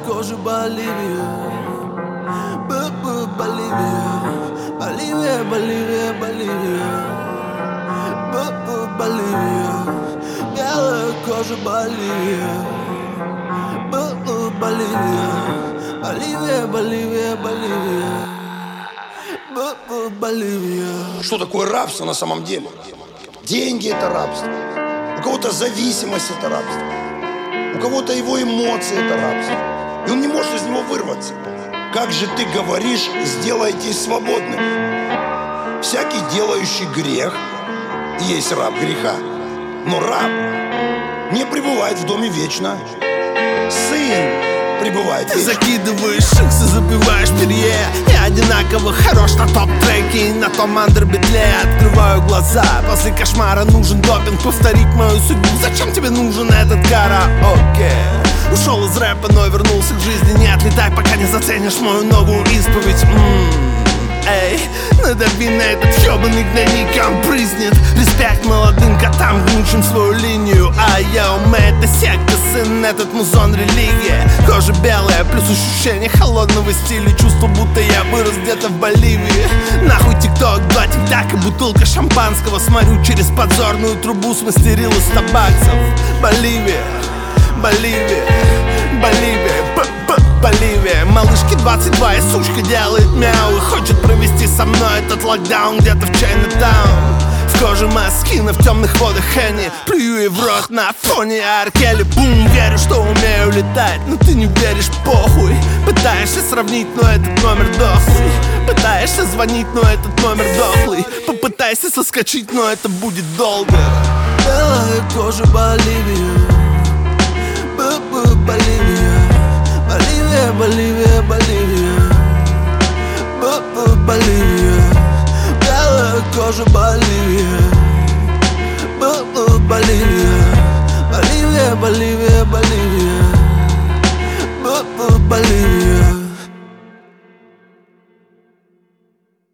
кожа Боливия. Боливия, Боливия, Боливия, Боливия. Боливия, белая кожа Боливия. Боливия, Боливия, Боливия, Боливия. Боливия. Что такое рабство на самом деле? Деньги — это рабство. У кого-то зависимость — это рабство. У кого-то его эмоции — это рабство. И он не может из него вырваться. Как же ты говоришь, сделайтесь свободным? Всякий, делающий грех, есть раб греха. Но раб не пребывает в доме вечно. Сын пребывает Ты вечно. закидываешь шиксы, запиваешь перье. Я одинаково хорош на топ-треке и на том андербитле. Открываю глаза, после кошмара нужен допинг. Повторить мою судьбу, зачем тебе нужен этот караоке? Ушел из рэпа, но вернулся к жизни. Не отлетай, пока не заценишь мою новую исповедь. Эй, надави на этот ёбаный гнойник, он брызнет. Респект молодым котам, гнущим свою линию. А я это секта, сын, этот музон религия. Кожа белая, плюс ощущение холодного стиля. Чувство, будто я вырос где-то в Боливии. Нахуй тикток, 2 тик-така, бутылка шампанского. Смотрю через подзорную трубу, смастерил из 100 баксов. Боливия, Боливия, Боливия, Боливия. Малышке 22 и сучка делает мяу и хочет провести со мной этот локдаун где-то в Чайнатаун. В коже Маскина, в темных водах Хенни. Плюю ей в рот на фоне Аркели. Бум, верю, что умею летать, но ты не веришь, похуй. Пытаешься сравнить, но этот номер дохлый. Пытаешься звонить, но этот номер дохлый. Попытайся соскочить, но это будет долго. Белая кожа Боливия. Боливия, Боливия, Боливия, Боливия. Боливия, белая кожа Боливия.